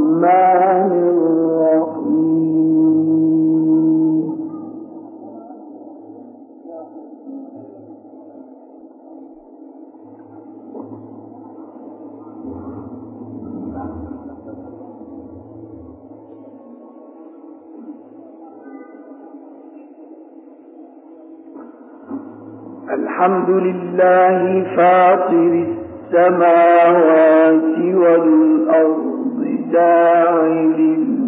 الحمد لله فاطر السماوات والأرض جاعل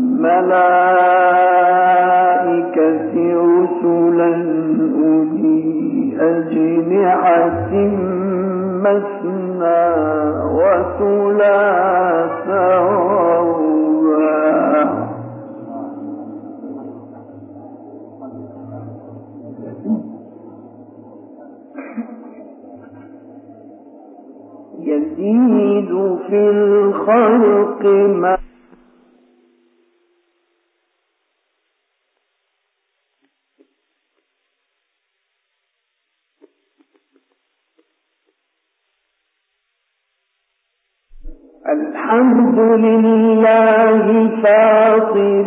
الملائكة رسلا أولي أجنحة مثنى وثلاث ورباع يزيد في الخلق ما الحمد لله فاطر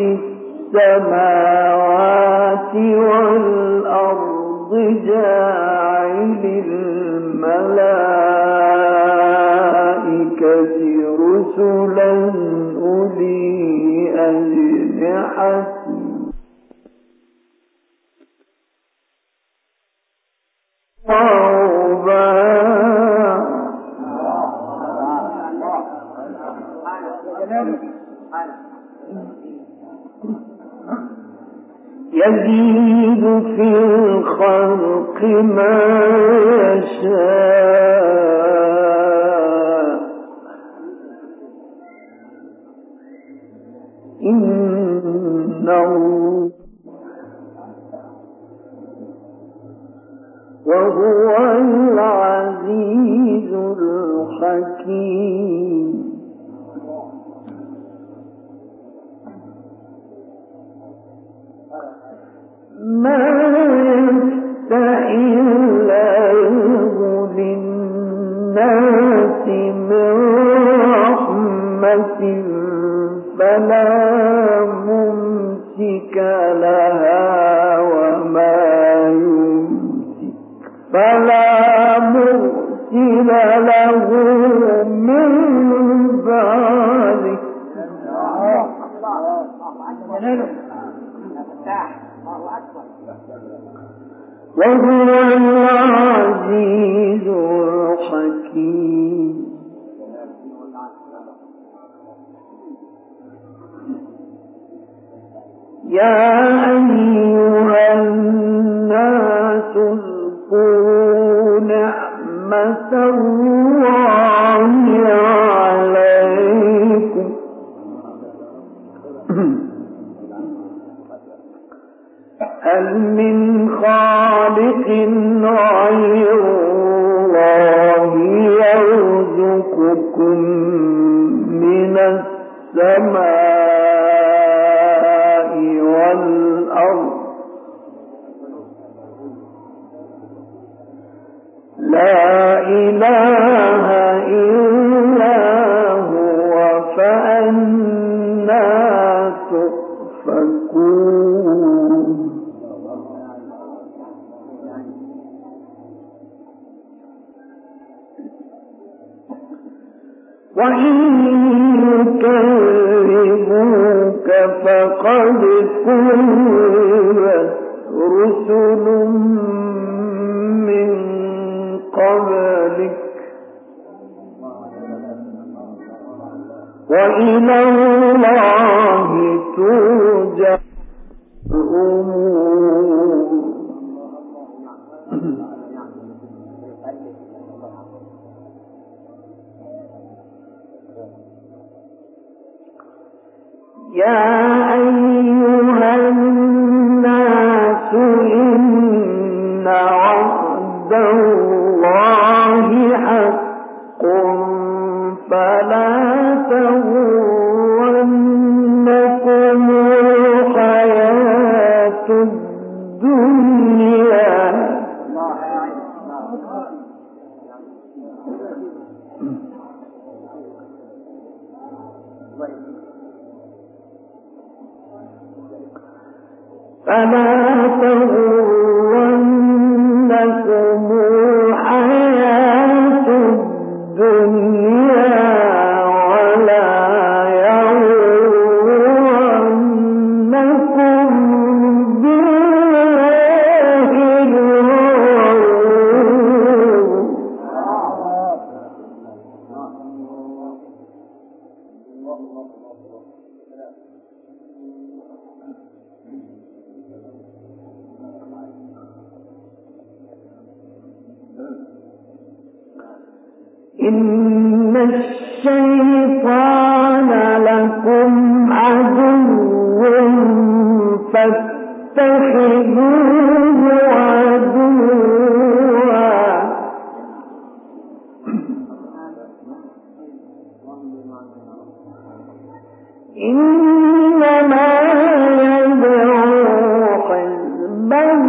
السماوات والأرض جاعل الملائكة رسلا أولي أجنحة يزيد في الخلق ما يشاء إنه وهو العزيز الحكيم ما يفتح الله للناس من رحمة فلا ممسك لها وما يمسك فلا مرسل له من بعده وهو العزيز الحكيم يا أيها الناس اذكروا نعمة الله عليكم هل من خالق غير الله يرزقكم من السماء والأرض لا إله إلا هو فأنى تؤفكون وإن يكذبوك فقد كذبت رسل من قبلك وإلى الله ترجع الأمور يا أيها الناس إن وعد الله حق فلا تغرنكم الحياة الدنيا فلا تغرنكم الحياة الدنيا ولا يغرنكم بالله الغرور. إن الشيطان لكم عدو فاتخذوه عدوا إنما يدعو حزبه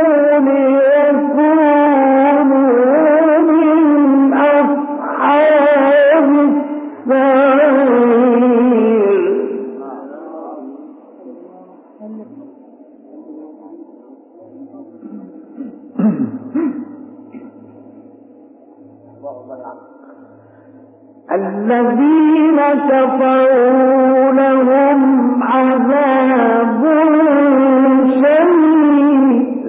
الذين كفروا لهم عذاب شديد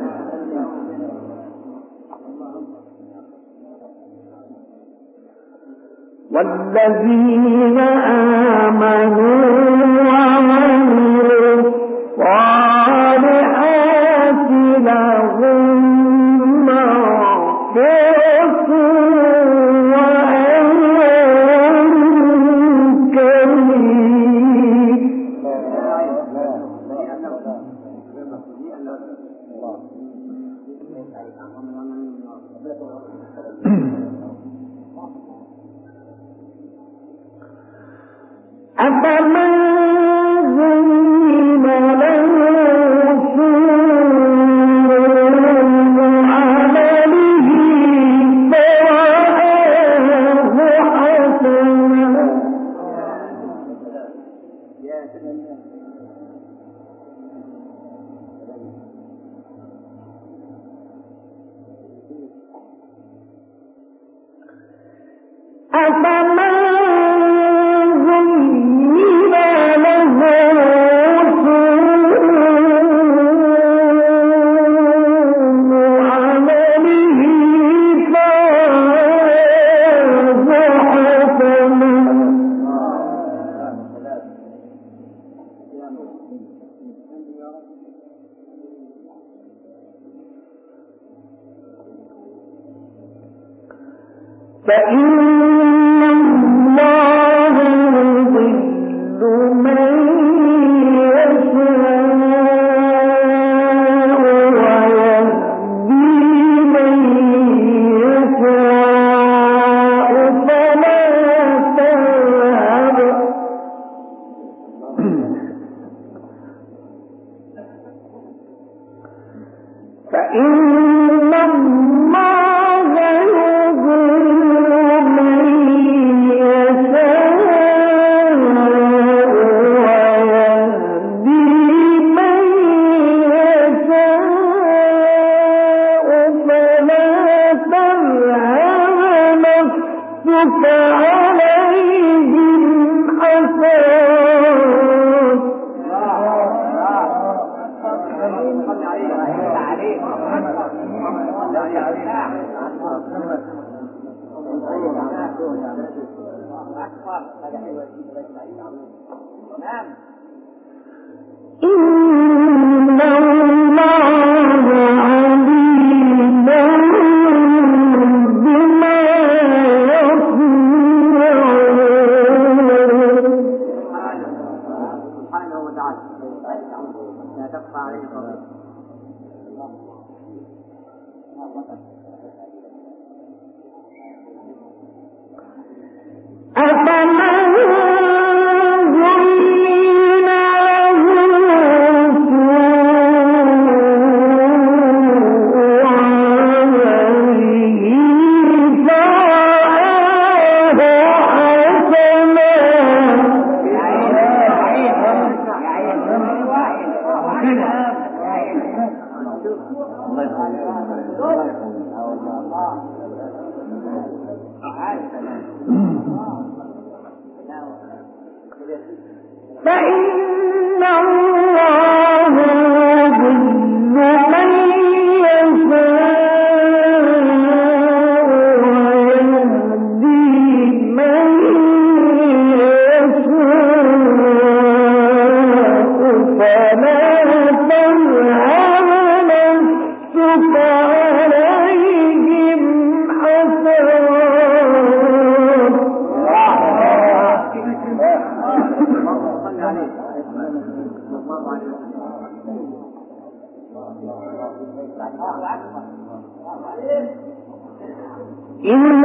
والذين آمنوا وعملوا الصالحات لهم مغفرة أفمن زين له سوء عمله فرآه حسنا أفمن فإن الله يضل من يشاء ويهدي من يشاء فلا تذهب فإن الله يضل من يشاء ويهدي من يشاء فلا تذهب نفسك عليهم حسرات إن الله عليم بما يصنعون سبحانه وتعالى لا تخفى عليه قضية أفمن زين له سوء عمله فرآه حسنا فإن الله يضل من يشاء ويهدي من يشاء فلا تذهب نفسك عليهم حسرات إن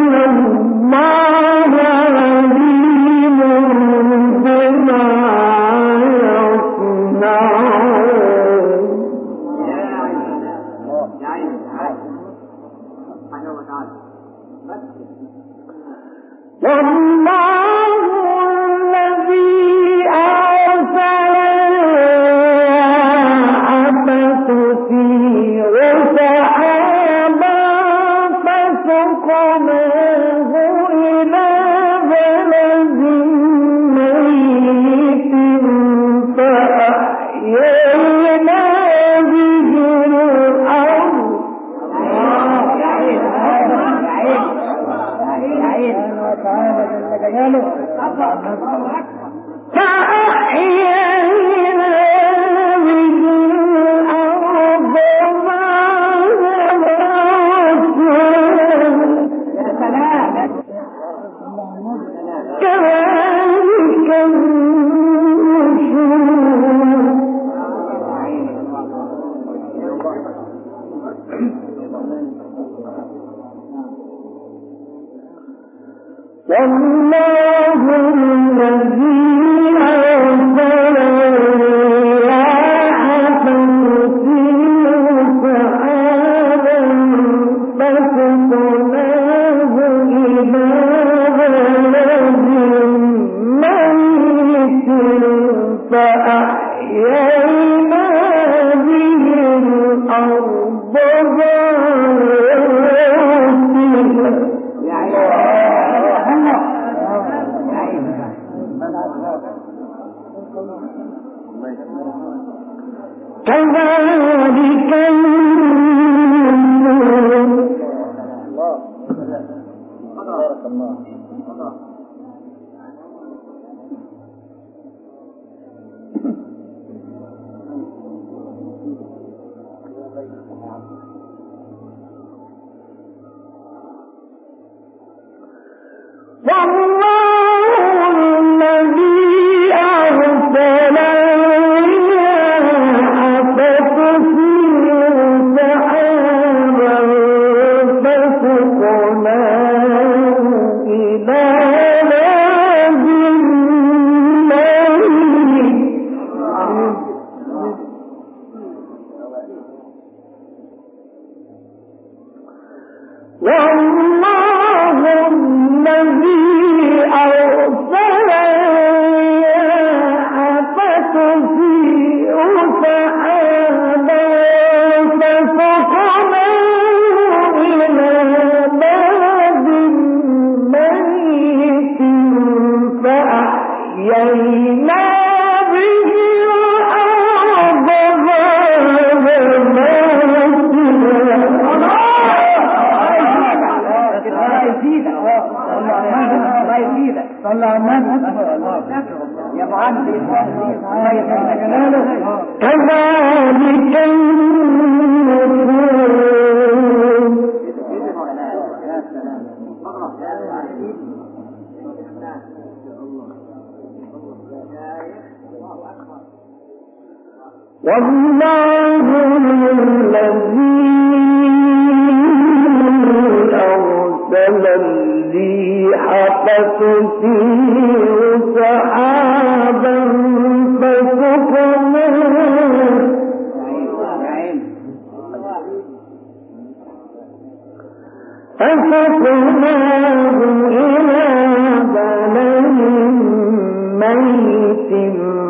الله عليم بما يصنعون والله الذي أرسل الرياح فتثير سحابا فسقناه إلى بلد ميت فأحيينا به الأرض فأحيينا به الأرض بعد موتها كذلك والله الذي أرسل الرياح فتثير سحابا فسقناه إلى بلد ميت فأحيينا به الأرض كذلك والله الذي أرسل الريح فتثير سحابا فسقناه إلى بلد ميت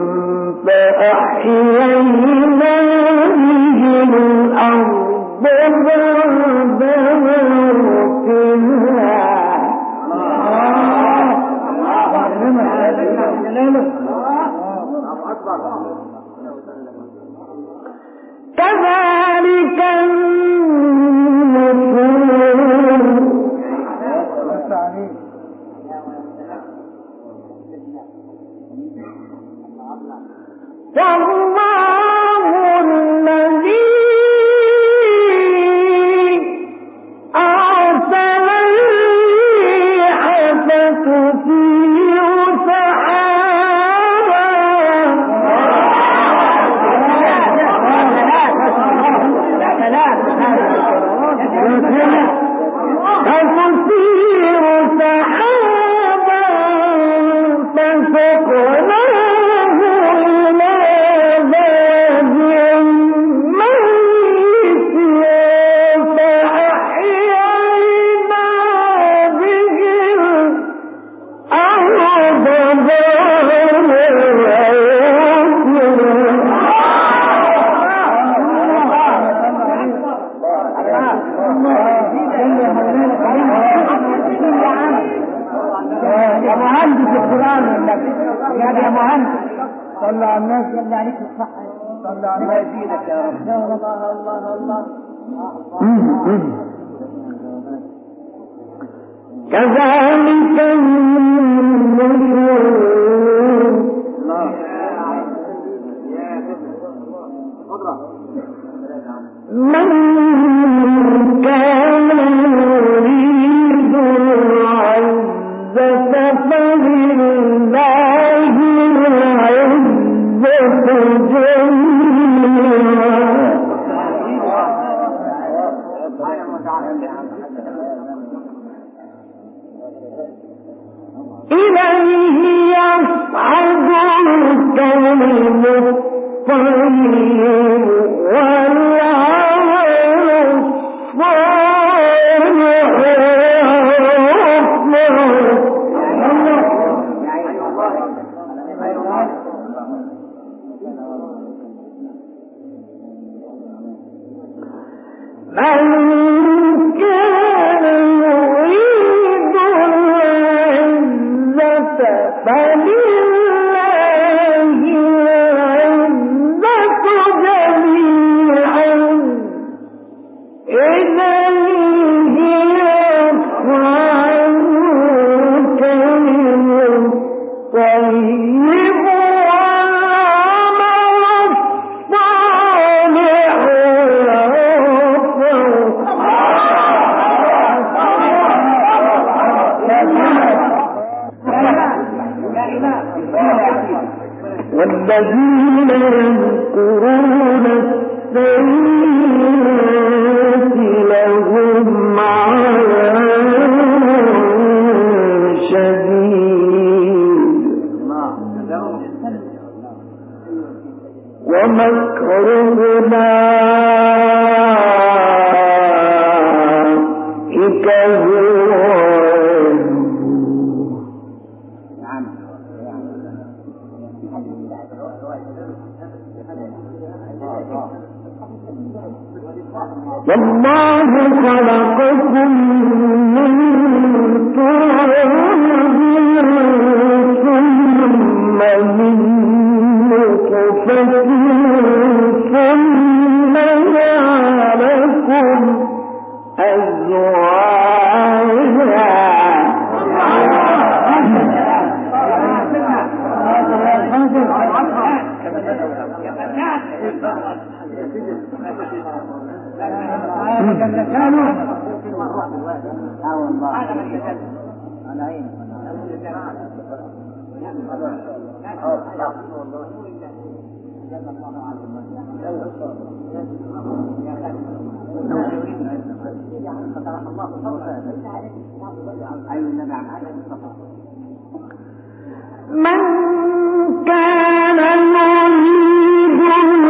فأحيينا به الأرض بعد موتها كذلك صلى على الناس يلي عليك الصحة صلى على الناس يزيدك يا رب. الله الله الله كذلك من كان يريد العزة فلله العزة جميعا إليه يصعد الكلم الطيب والعمل الصالح من كان يريد العزة فلله العزة جميعا إليه يصعد الكلم الطيب والعمل الصالح والذين يذكرون السيئات لهم عذاب شديد ومكر أولئك هو والله خلقكم من تراب ثم من نطفة ثم جعلكم أزواجا من كان يريد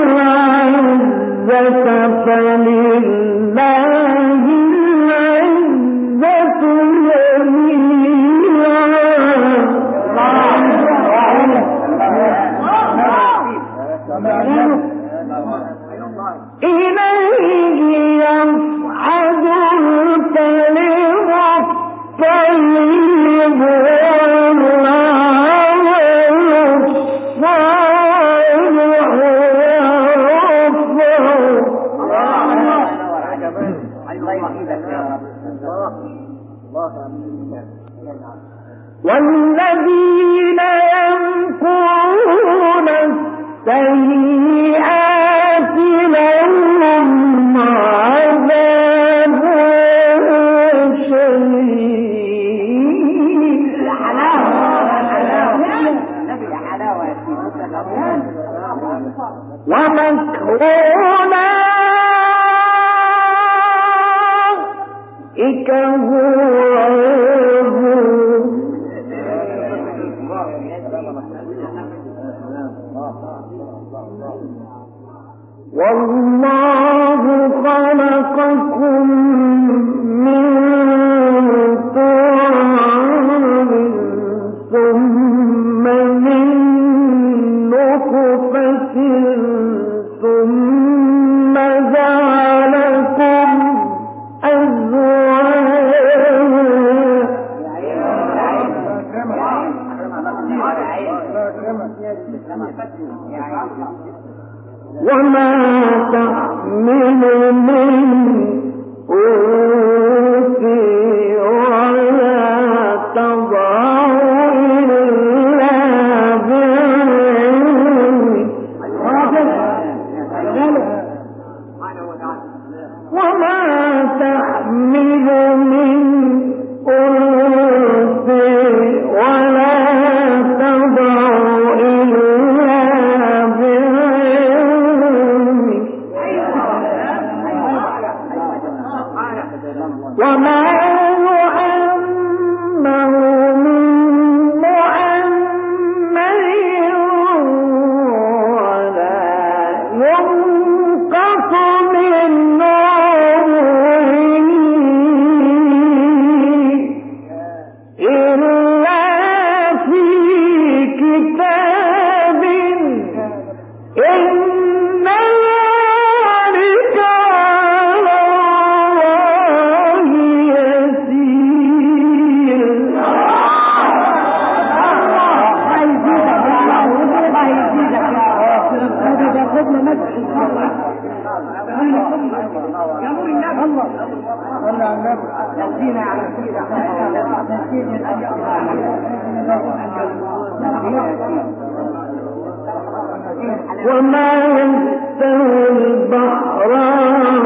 العزة فلله العزة جميعا إليه يصعد الكلم الطيب والعمل ومكر أولئك هو والله خلقكم من تراب ثم من نطفة ثم جعلكم وما تحمل من أنثى ولا تضع إلا بعلمه وما تحمل من أنثى ولا تضع إلا بعلمه وما يعمر من معمر ولا ينقص من عمره إلا في كتاب إن ذلك على الله يسير. وما يستوي البحران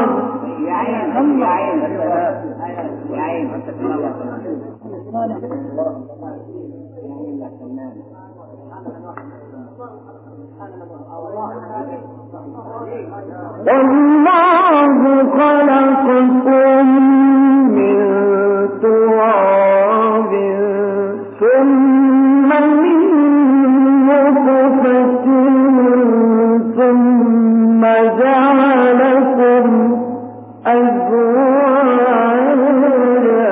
والله خلقكم من تراب ثم من نطفة ثم جعلكم أزواجا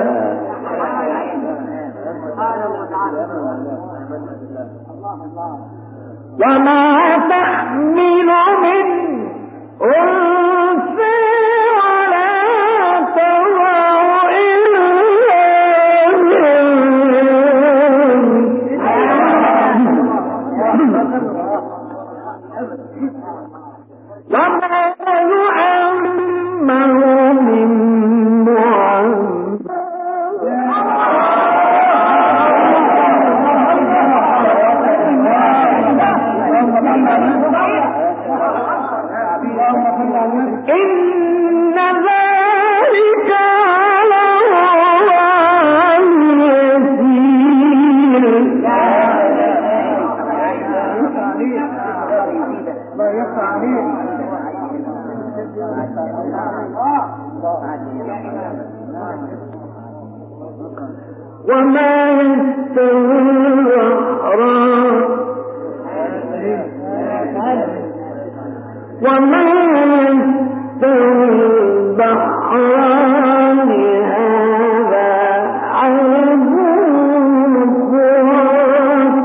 وما تحمل من أنثى ولا تضع إلا وما يعمر من إن ذلك على الله يسير. وما يستوي البحران وما يستوي البحران هذا عذب فرات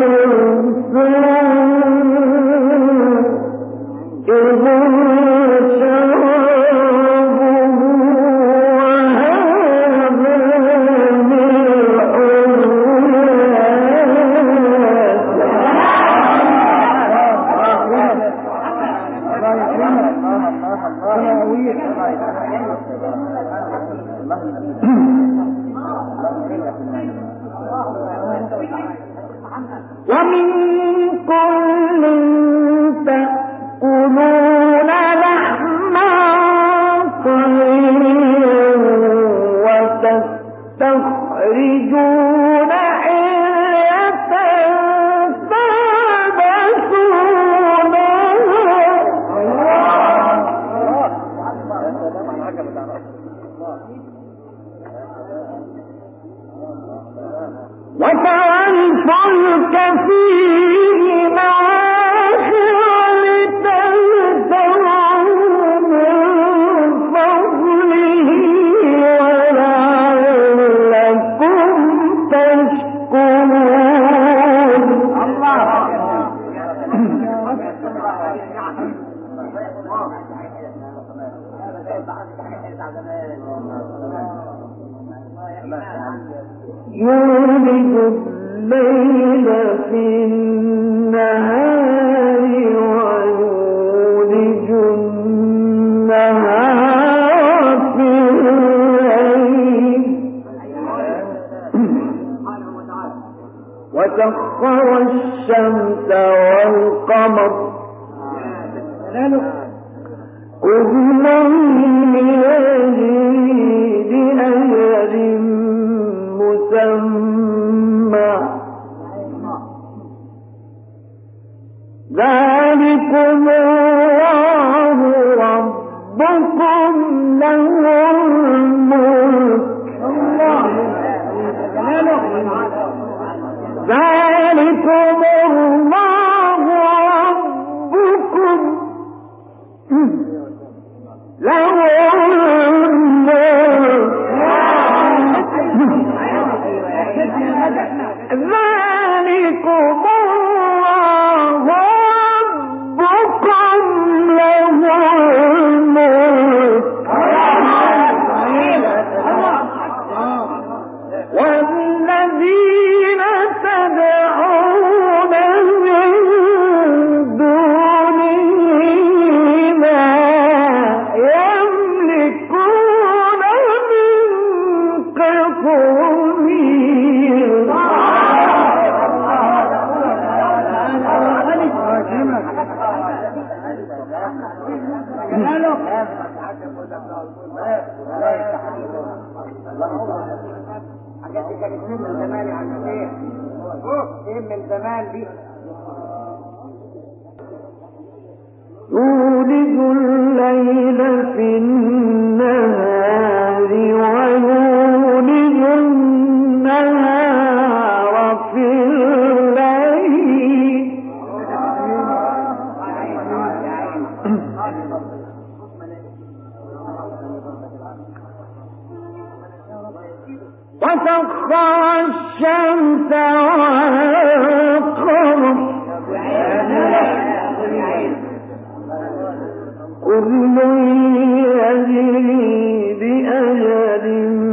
ومن كل تأكلون لحما طريا وتستخرجون حلية تلبسونها يولد الليل في النهار ويولد النهار في الليل وسخر الشمس والقمر كل يجري لأجل مسمى ذلكم الله ربكم له الملك ذلكم الله ربكم له الملك ذلكم الله ربكم له الملك والذين تدعون من دونه ما يملكون من قطمير حاجات دي كانت من زمان يا عم الشيخ من زمان دي يولد الليل في النهار ويولد النهار في الليل وسخر الشمس والقمر كل يجري بأجل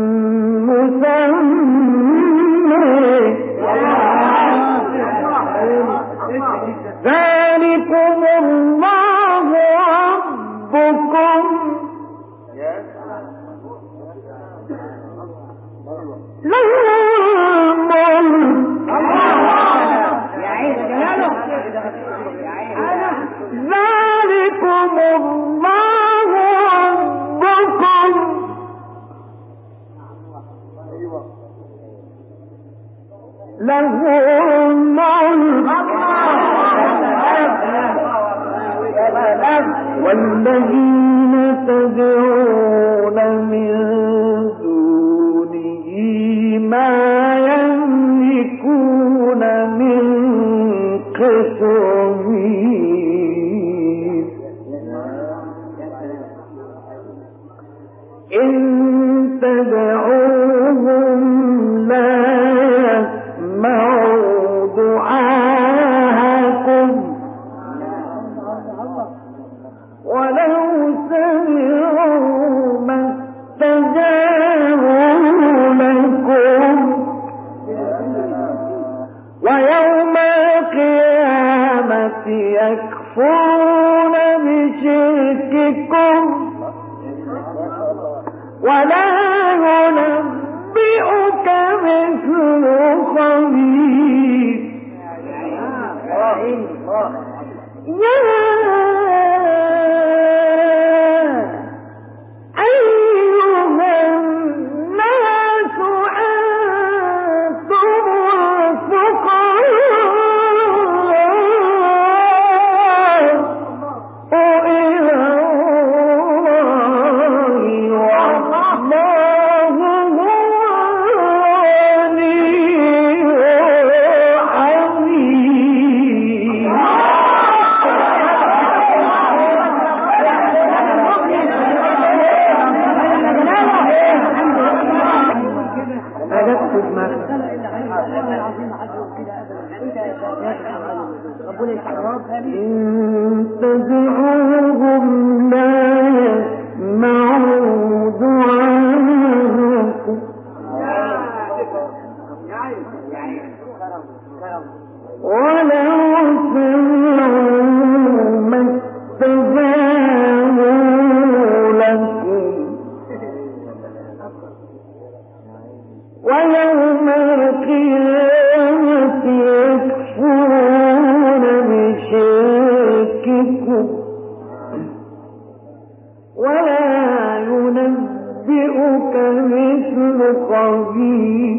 مسمى ذلكم الله ربكم له الملك ذلكم الله ربكم له الملك والذين تدعون من دونه ما يملكون من قطمير إن تدعوهم لا يسمعوا دعاءكم ولو سمعوا ما استجابوا لكم ويوم القيامة يكفرون بشرككم ولا ينبئك مثل خبير يا أيها الناس أنتم الفقراء إلى الله والله هو الغني الحميد إن تدعوهم لا يسمعوا دعاءكم مثل خبير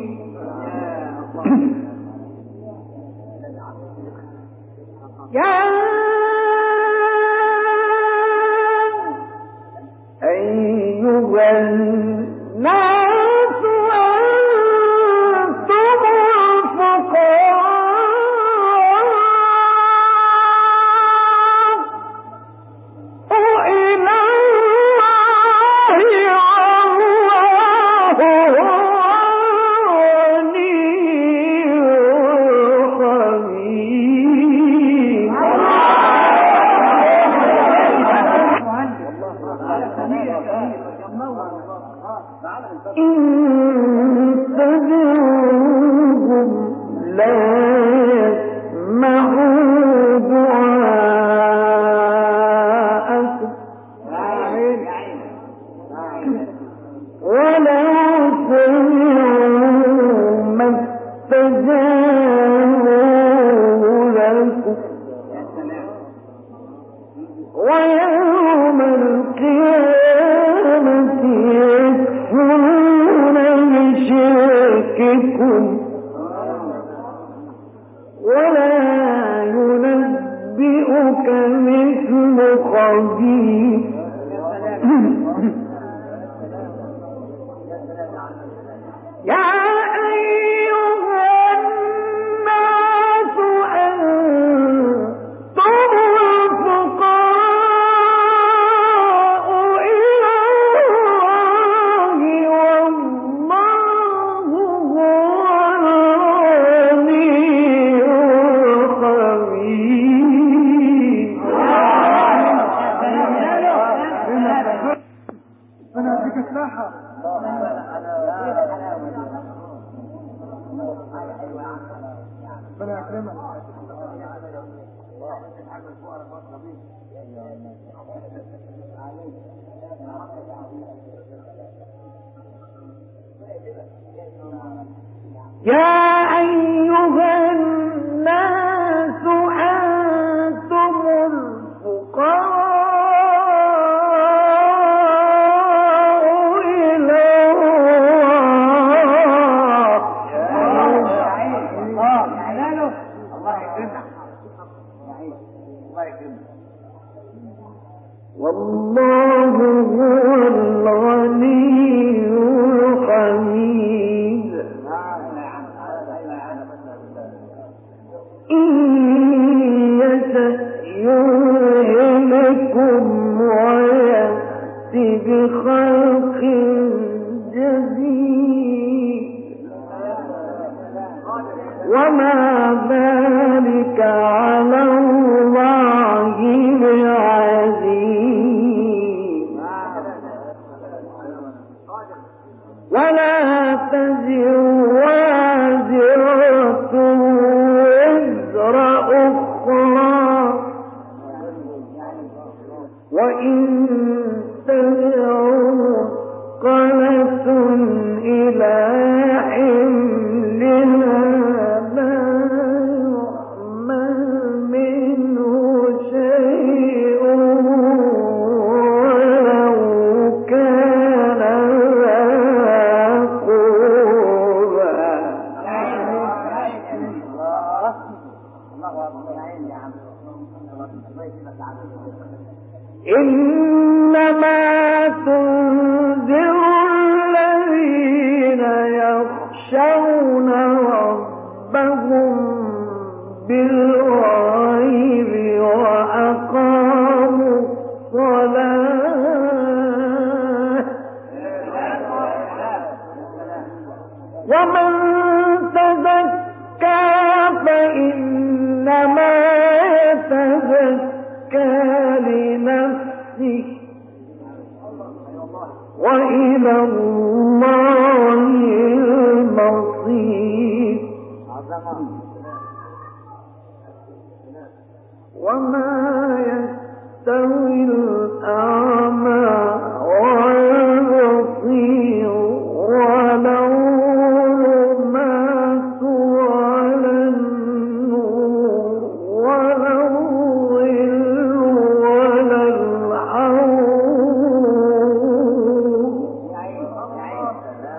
يا أيها الناس أنتم الفقراء إلى الله والله هو الغني الحميد إن تدعوهم لا يسمعوا دعاءكم ولو سمعوا ما استجابوا لكم ويوم القيامة يكفرون بشرككم ولا ينبئك مثل خبير يا أيها الناس أنتم الفقراء إلى الله والله هو الغني الحميد أنا أديك سلاحة ربنا يكرمك يا أيها الناس أنتم الفقراء إلى والله هو الغني الحميد إن يشأ يذهبكم ويأتي بخلق جديد وما ذلك على الله بعزيز ولا تزر وازرة وزر أخرى وإن تدع مثقلة إلى حملها لا يحمل منه شيء ولو كان ذا قربى إنما تنذر الذين يخشون ربهم بالغيب وأقاموا الصلاة ومن تزكى فإنما يتزكى لنفسه وإلى الله المصير وما يستوي الأعمى والبصير ولا الظلمات ولا النور ولا الظل ولا الحرور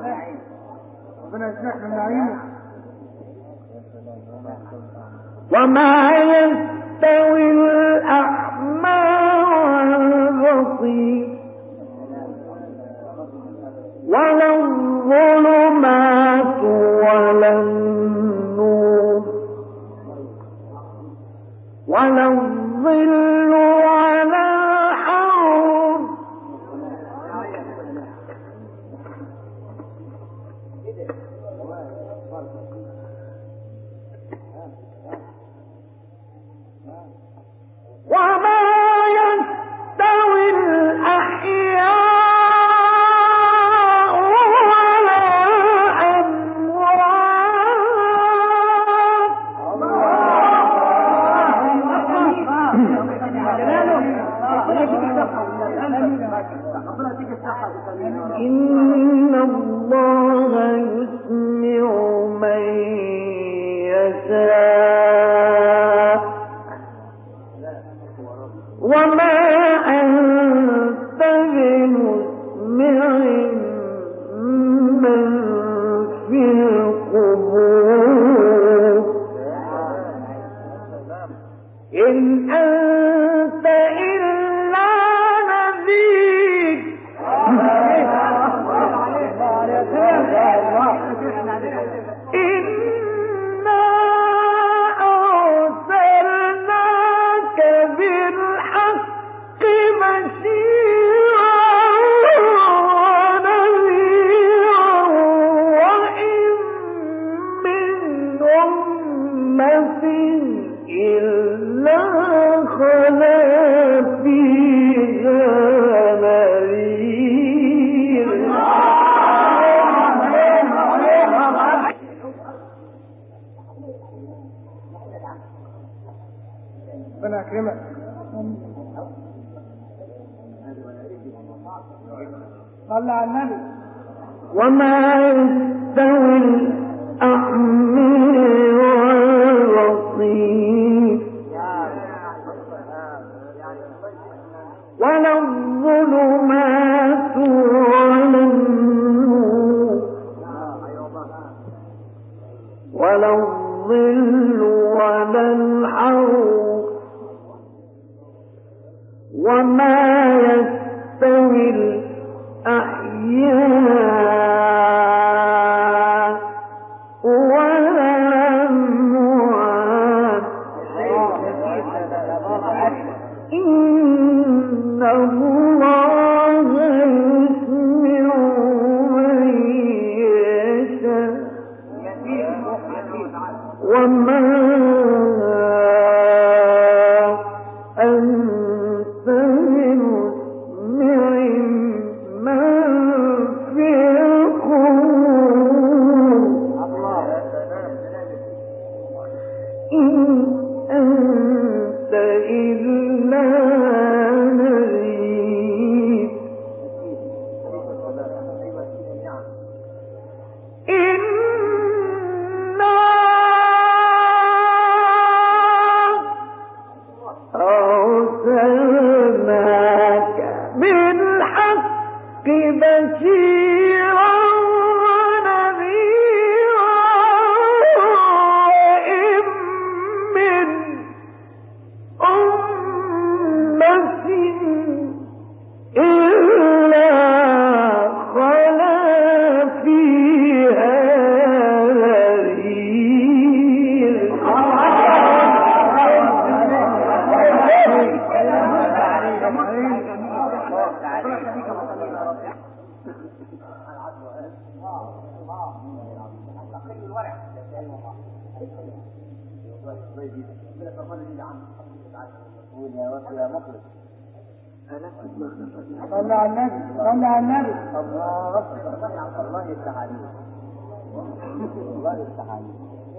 ولا الظل ولا الحرور وما يستوي الأحياء إن الله يسمع من يشاء وما أنت بمسمع من في القبور إن أنت إلا نذير إنا أرسلناك بالحق بشيرا ونذيرا وإن من أمة إلا خلا فيها نذير ربنا يكرمك. صلى على النبي. وما يستوي الأعمى والبصير ولا الظلمات ولا النور ولا الظل ولا الحرور وما يستوي الأحياء ولا الأموات إن الله يسمع من يشاء وما أنت بمسمع من في القبور إن أنت إلا نذير إنا أرسلناك بالحق بشيرا ونذيرا وإن من أمة إلا خلا فيها نذير صلى على النبي. صلى على النبي. الله يفتح عليك. الله يفتح عليك.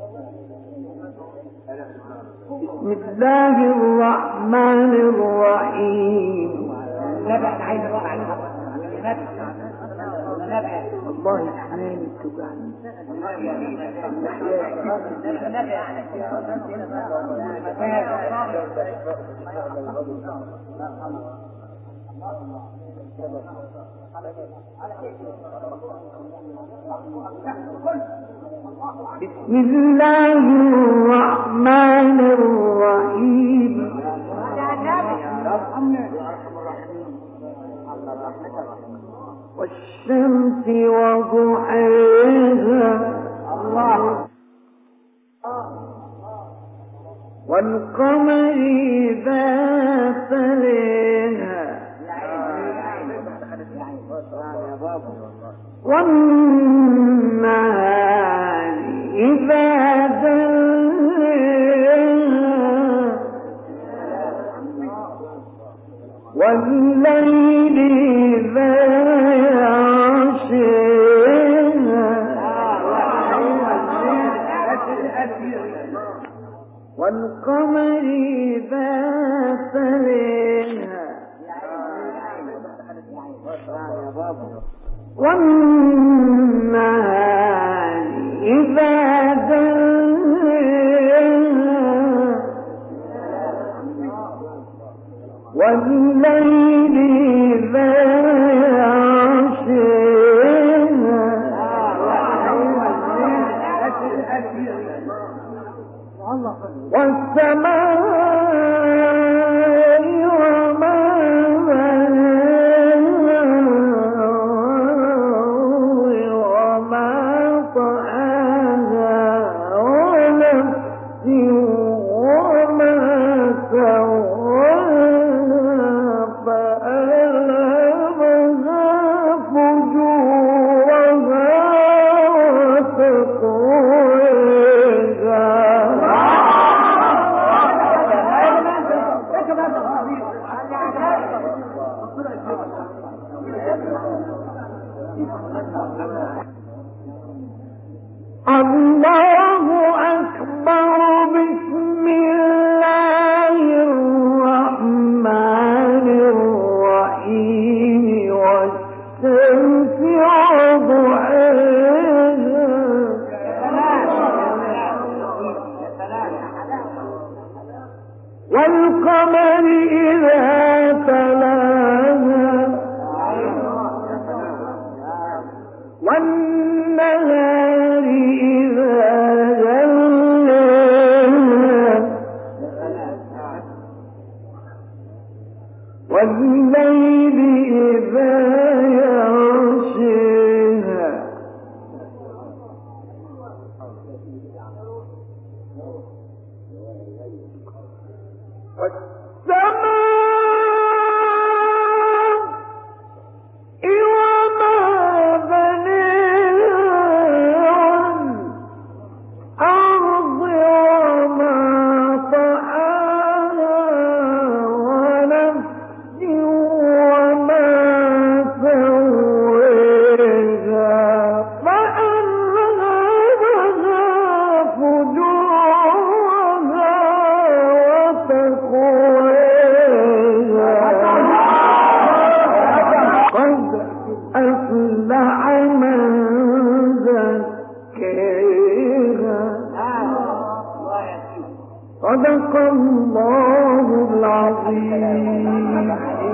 بسم الله الرحمن الرحيم نبي أنا عايز أروح على النبي. والله اسناني توجعني بسم الله الرحمن الرحيم والشمس وضحاها الله والقمر إذا تلاها والنهار إذا جلاها والليل إذا يغشاها والقمر إذا تلاها والنهار إذا جلاها والليل إذا يغشاها والسماء وما بناها وما طحاها ونفس وما سواها فألهمها فجورها وتقواها الله أكبر بسم الله الرحمن الرحيم والشمس وضحاها والقمر إذا تلاها والنهار إذا جلاها والليل إذا يغشاها صدق الله العظيم.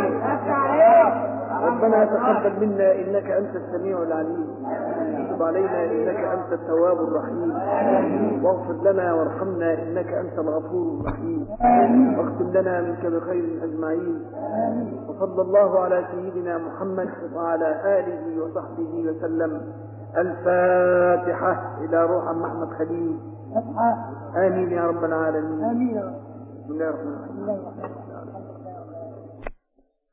ربنا تقبل منا إنك أنت السميع العليم، وتب علينا إنك أنت التواب الرحيم، واغفر لنا وارحمنا إنك أنت الغفور الرحيم، واختم لنا منك بخير أجمعين. وصلى الله على سيدنا محمد وعلى آله وصحبه وسلم. الفاتحة إلى روح محمد خليل. آمين يا رب العالمين. آمين. بسم الله الرحمن الرحيم.